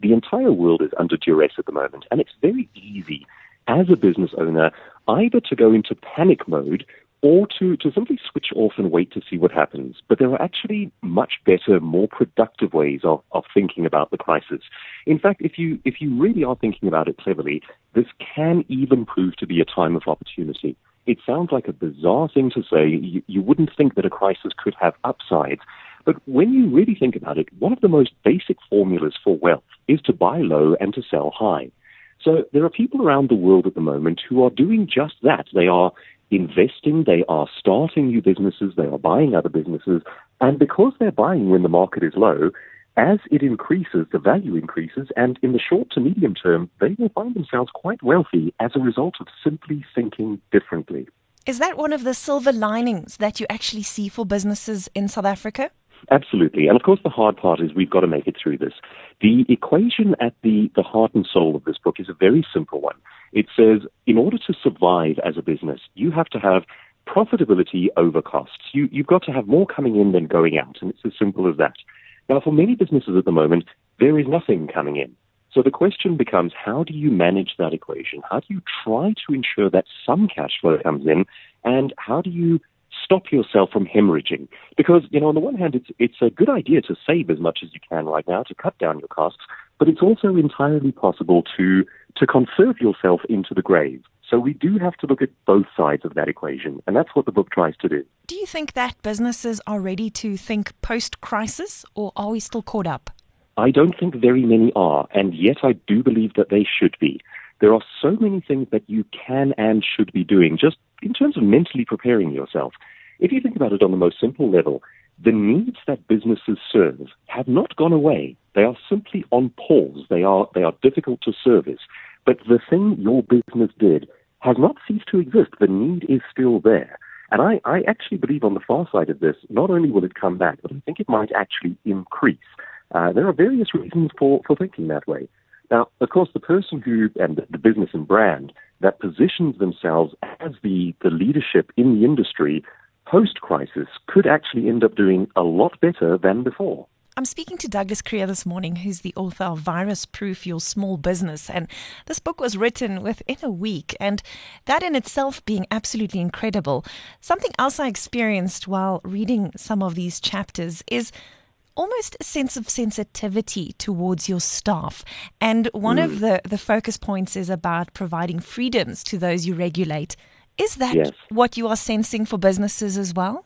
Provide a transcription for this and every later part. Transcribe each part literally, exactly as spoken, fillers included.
the entire world is under duress at the moment, and it's very easy as a business owner either to go into panic mode or to, to simply switch off and wait to see what happens. But there are actually much better, more productive ways of, of thinking about the crisis. In fact, if you if you really are thinking about it cleverly, this can even prove to be a time of opportunity. It sounds like a bizarre thing to say. You, you wouldn't think that a crisis could have upsides. But when you really think about it, one of the most basic formulas for wealth is to buy low and to sell high. So there are people around the world at the moment who are doing just that. They are investing, they are starting new businesses, they are buying other businesses, and because they're buying when the market is low, as it increases, the value increases, and in the short to medium term, they will find themselves quite wealthy as a result of simply thinking differently. Is that one of the silver linings that you actually see for businesses in South Africa? Absolutely. And of course, the hard part is we've got to make it through this. The equation at the, the heart and soul of this book is a very simple one. It says, in order to survive as a business, you have to have profitability over costs. You, you've got to have more coming in than going out, and it's as simple as that. Now, for many businesses at the moment, there is nothing coming in. So the question becomes, how do you manage that equation? How do you try to ensure that some cash flow comes in, and how do you stop yourself from hemorrhaging? Because, you know, on the one hand, it's it's a good idea to save as much as you can right now to cut down your costs, but it's also entirely possible to to conserve yourself into the grave. So we do have to look at both sides of that equation, and that's what the book tries to do. Do you think that businesses are ready to think post-crisis, or are we still caught up? I don't think very many are, and yet I do believe that they should be. There are so many things that you can and should be doing, just in terms of mentally preparing yourself. If you think about it on the most simple level, the needs that businesses serve have not gone away. They are simply on pause. They are they are difficult to service. But the thing your business did has not ceased to exist. The need is still there. And I, I actually believe on the far side of this, not only will it come back, but I think it might actually increase. Uh, there are various reasons for, for thinking that way. Now, of course, the person who, and the business and brand that positions themselves as the, the leadership in the industry post-crisis could actually end up doing a lot better than before. I'm speaking to Douglas Creer this morning, who's the author of Virus Proof Your Small Business. And this book was written within a week, and that in itself being absolutely incredible. Something else I experienced while reading some of these chapters is almost a sense of sensitivity towards your staff. And one mm. of the, the focus points is about providing freedoms to those you regulate. Is that yes. what you are sensing for businesses as well?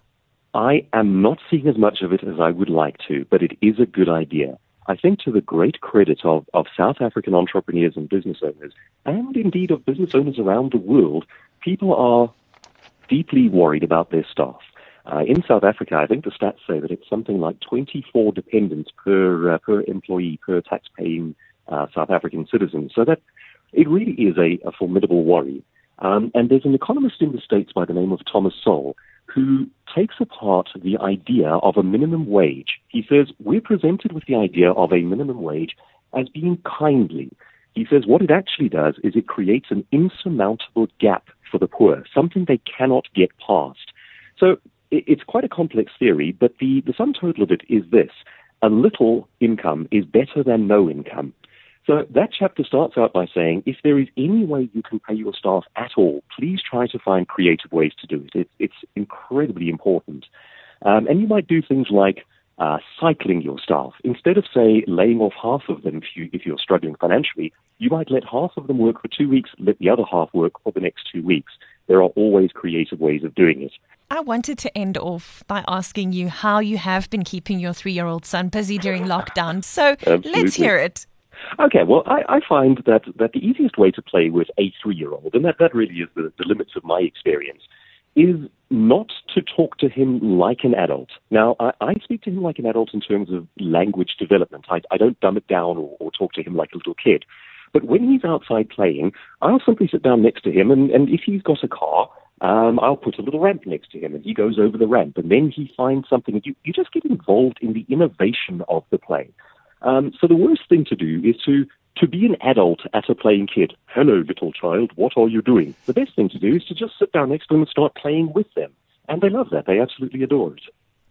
I am not seeing as much of it as I would like to, but it is a good idea. I think to the great credit of, of South African entrepreneurs and business owners, and indeed of business owners around the world, people are deeply worried about their staff. Uh, in South Africa, I think the stats say that it's something like twenty-four dependents per uh, per employee, per tax-paying uh, South African citizen. So that it really is a, a formidable worry. Um, and there's an economist in the States by the name of Thomas Sowell who takes apart the idea of a minimum wage. He says, we're presented with the idea of a minimum wage as being kindly. He says what it actually does is it creates an insurmountable gap for the poor, something they cannot get past. So it's quite a complex theory, but the, the sum total of it is this: a little income is better than no income. So that chapter starts out by saying, if there is any way you can pay your staff at all, please try to find creative ways to do it. it it's incredibly important. Um, and you might do things like uh, cycling your staff. Instead of, say, laying off half of them if, you, if you're struggling financially, you might let half of them work for two weeks, let the other half work for the next two weeks. There are always creative ways of doing it. I wanted to end off by asking you how you have been keeping your three-year-old son busy during lockdown. So Absolutely. Let's hear it. Okay, well, I, I find that, that the easiest way to play with a three-year-old, and that, that really is the, the limits of my experience, is not to talk to him like an adult. Now, I, I speak to him like an adult in terms of language development. I, I don't dumb it down or, or talk to him like a little kid. But when he's outside playing, I'll simply sit down next to him, and, and if he's got a car, um, I'll put a little ramp next to him, and he goes over the ramp, and then he finds something. You, you just get involved in the innovation of the play. Um, so the worst thing to do is to, to be an adult at a playing kid. Hello, little child, what are you doing? The best thing to do is to just sit down next to them and start playing with them. And they love that. They absolutely adore it.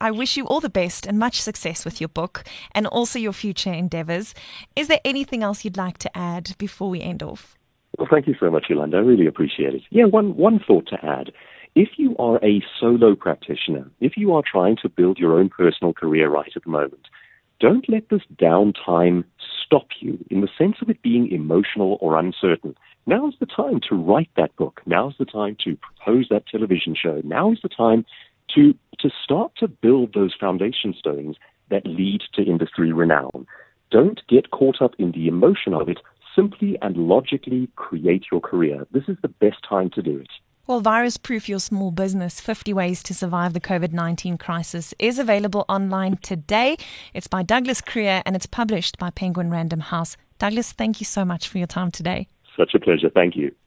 I wish you all the best and much success with your book and also your future endeavors. Is there anything else you'd like to add before we end off? Well, thank you so much, Yolanda. I really appreciate it. Yeah, one, one thought to add. If you are a solo practitioner, if you are trying to build your own personal career right at the moment, don't let this downtime stop you in the sense of it being emotional or uncertain. Now's the time to write that book. Now's the time to propose that television show. Now is the time to, to start to build those foundation stones that lead to industry renown. Don't get caught up in the emotion of it. Simply and logically create your career. This is the best time to do it. Well, Virus Proof Your Small Business, fifty Ways to Survive the COVID nineteen Crisis, is available online today. It's by Douglas Creer and it's published by Penguin Random House. Douglas, thank you so much for your time today. Such a pleasure. Thank you.